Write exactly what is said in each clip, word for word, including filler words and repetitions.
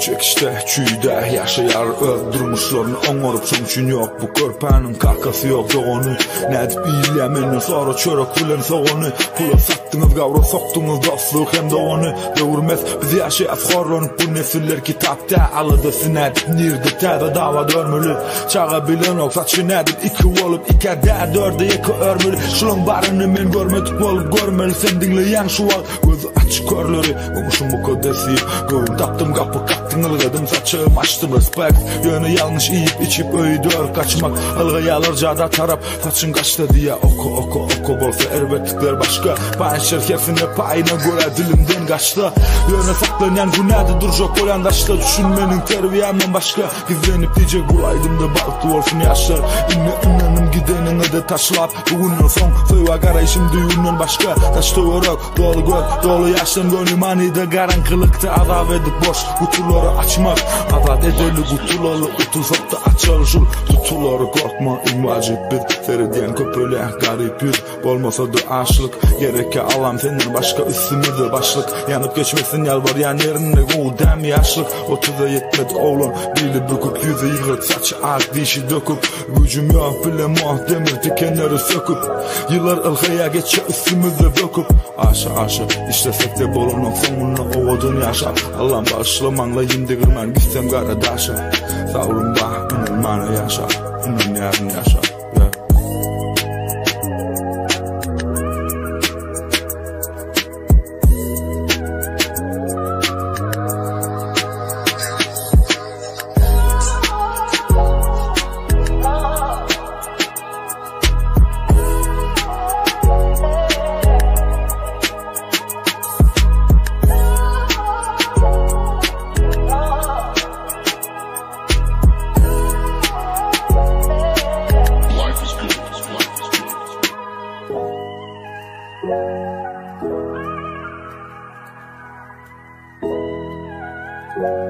çekişte, çüyde yaşayar öldürmüşlerini onurup sonuçun yok. Bu körpenin kakası yok doğunu. Ne dip iyileminden sonra çörek bilen soğunu. Pula sattınız gavra soktunuz dostluk hem de onu. Dövürmez bizi yaşayaz horlanıp bu nesiller kitapta. Alıdısı ne dip nirde tede dava dörmülü. Çağa bilen ok saçı ne dip iki olup iki de dörde iki örmülü. Şunun barını men görmedik olup görmeli sen dinleyen şu al. Gözü açık körleri olmuşum bu kodesi. Gövüm taktım kapı kattın ılgadım saçığım açtım respekt. Yönü yanlış yiyip içip öydür kaçmak. Ilgı alırca da tarap saçın kaçtı diye oku oku oku bolsa elbettikler başka. Payın şirketine payına göre dilimden kaçtı. Yöne saklanan bu nedir duracak olan daşta. Düşünmenin terbiyemden başka. Gizlenip diyecek bulaydım da balıklı olsun yaşlar. İnne inanım gidenin de taşlap. Bugünün son soyva karayışım düğünden başka. Taşta yorak dolu göl dolu yaştan gönlüm anide karanlıkta azap edip boş kutuları açmak. Azat edeli kutuları utuzak da açılışır. Tutuları korkma imvacip bir serediyen köpöle garip bir. Olmasa da aşlık gereke alam senin başka üstümüzde başlık. Yanıp geçmesin yalvar yan yerinde o dem yaşlık. Otuza yetmedi oğlum bili büküp yüze yıkıp saçı ak dişi döküp. Gücüm yok bile muah demir dikenleri söküp. Yıllar ılgıya geçe üstümüzde döküp. Aşa aşa işlesek de bolunun sonuna oğudun yaşa. Allah'ım bağışlamanla yindigirmen gitsem karadaşa. Savrun bah inin bana yaşa. İnin yarın yaşa.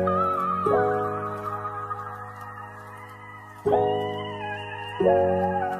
Thank you.